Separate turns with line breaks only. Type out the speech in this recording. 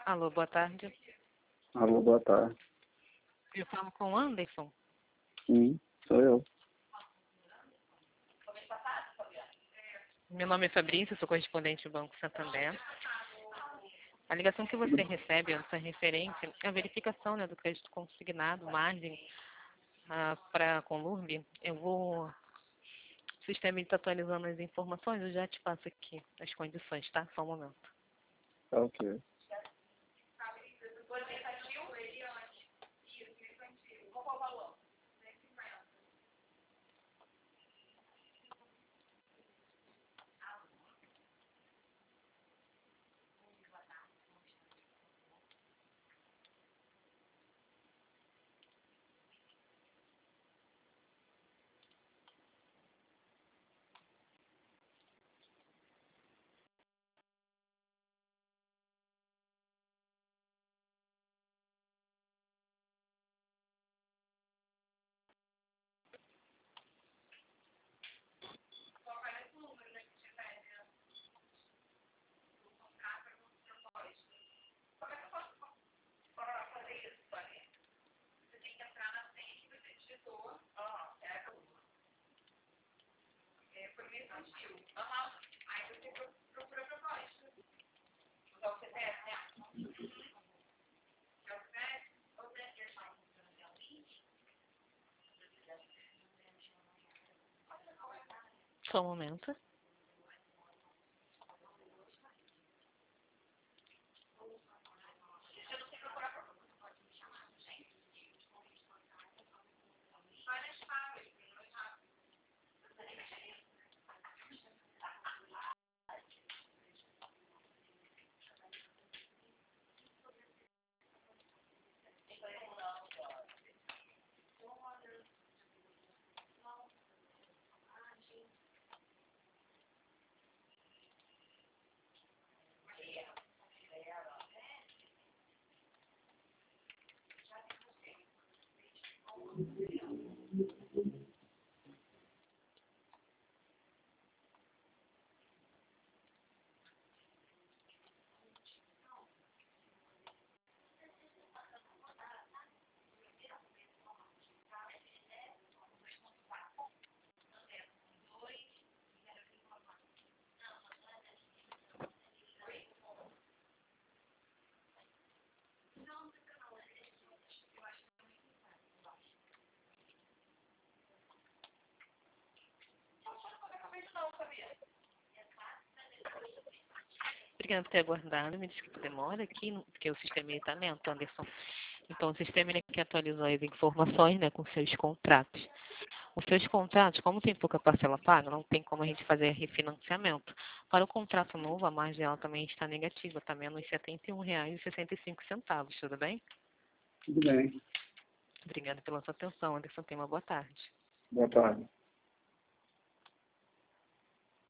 Alô, boa tarde.
Alô, boa tarde.
Eu falo com o Anderson.
Sim, sou eu.
Meu nome é Fabrício, sou correspondente do Banco Santander. A ligação que você recebe, essa referência, é a verificação, né, do crédito consignado, margem para a Conlurb. O sistema está atualizando as informações, eu já te passo aqui as condições, tá? Só um momento.
Tá ok.
Só um momento. Obrigada por ter aguardado. Me desculpe a demora aqui, porque o sistema está lento, Anderson. Então, o sistema que atualizou as informações, né, com seus contratos. Os seus contratos, como tem pouca parcela paga, não tem como a gente fazer refinanciamento. Para o contrato novo, a margem dela também está negativa, está menos R$ 71,65, tudo bem?
Tudo bem.
Obrigada pela sua atenção, Anderson. Tenha uma boa tarde.
Boa tarde.